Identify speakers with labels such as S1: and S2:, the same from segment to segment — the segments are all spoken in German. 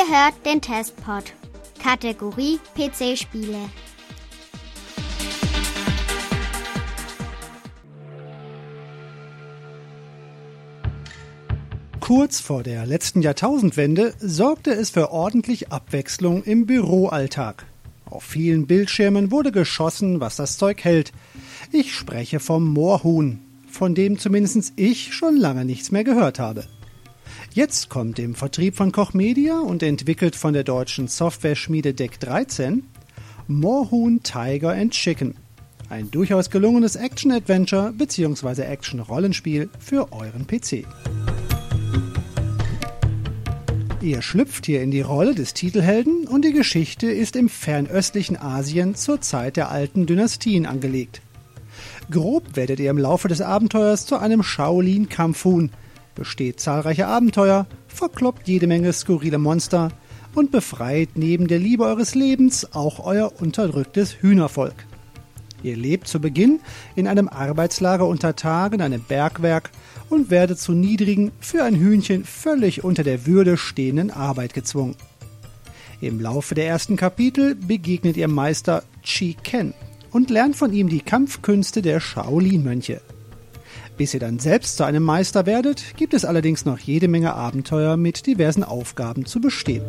S1: Ihr hört den Testpod. Kategorie PC-Spiele.
S2: Kurz vor der letzten Jahrtausendwende sorgte es für ordentlich Abwechslung im Büroalltag. Auf vielen Bildschirmen wurde geschossen, was das Zeug hält. Ich spreche vom Moorhuhn, von dem zumindest ich schon lange nichts mehr gehört habe. Jetzt kommt im Vertrieb von Koch Media und entwickelt von der deutschen Software-Schmiede Deck 13 Moorhuhn Tiger & Chicken. Ein durchaus gelungenes Action-Adventure bzw. Action-Rollenspiel für euren PC. Ihr schlüpft hier in die Rolle des Titelhelden und die Geschichte ist im fernöstlichen Asien zur Zeit der alten Dynastien angelegt. Grob werdet ihr im Laufe des Abenteuers zu einem Shaolin-Kampfhuhn, besteht zahlreiche Abenteuer, verkloppt jede Menge skurrile Monster und befreit neben der Liebe eures Lebens auch euer unterdrücktes Hühnervolk. Ihr lebt zu Beginn in einem Arbeitslager unter Tage in einem Bergwerk und werdet zu niedrigen, für ein Hühnchen völlig unter der Würde stehenden Arbeit gezwungen. Im Laufe der ersten Kapitel begegnet ihr Meister Chi Ken und lernt von ihm die Kampfkünste der Shaolin-Mönche. Bis ihr dann selbst zu einem Meister werdet, gibt es allerdings noch jede Menge Abenteuer mit diversen Aufgaben zu bestehen.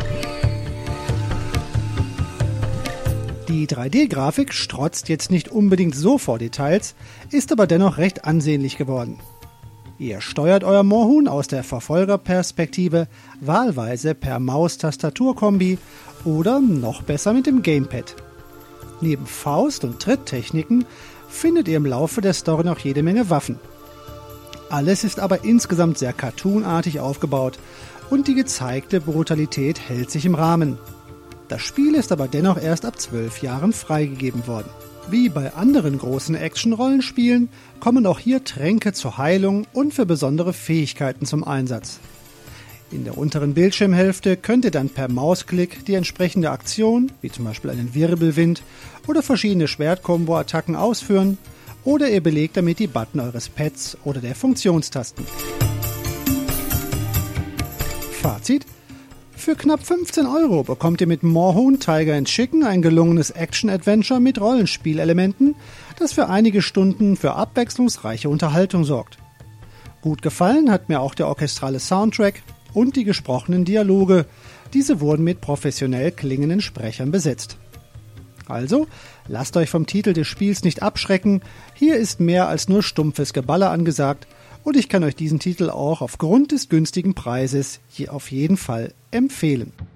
S2: Die 3D-Grafik strotzt jetzt nicht unbedingt so vor Details, ist aber dennoch recht ansehnlich geworden. Ihr steuert euer Moorhuhn aus der Verfolgerperspektive wahlweise per Maus-Tastatur-Kombi oder noch besser mit dem Gamepad. Neben Faust- und Tritttechniken findet ihr im Laufe der Story noch jede Menge Waffen. Alles ist aber insgesamt sehr cartoonartig aufgebaut und die gezeigte Brutalität hält sich im Rahmen. Das Spiel ist aber dennoch erst ab 12 Jahren freigegeben worden. Wie bei anderen großen Action-Rollenspielen kommen auch hier Tränke zur Heilung und für besondere Fähigkeiten zum Einsatz. In der unteren Bildschirmhälfte könnt ihr dann per Mausklick die entsprechende Aktion, wie zum Beispiel einen Wirbelwind oder verschiedene Schwertkombo-Attacken ausführen, oder ihr belegt damit die Button eures Pads oder der Funktionstasten. Fazit: Für knapp 15 € bekommt ihr mit Moorhuhn Tiger & Chicken ein gelungenes Action-Adventure mit Rollenspielelementen, das für einige Stunden für abwechslungsreiche Unterhaltung sorgt. Gut gefallen hat mir auch der orchestrale Soundtrack und die gesprochenen Dialoge. Diese wurden mit professionell klingenden Sprechern besetzt. Also, lasst euch vom Titel des Spiels nicht abschrecken, hier ist mehr als nur stumpfes Geballer angesagt und ich kann euch diesen Titel auch aufgrund des günstigen Preises hier auf jeden Fall empfehlen.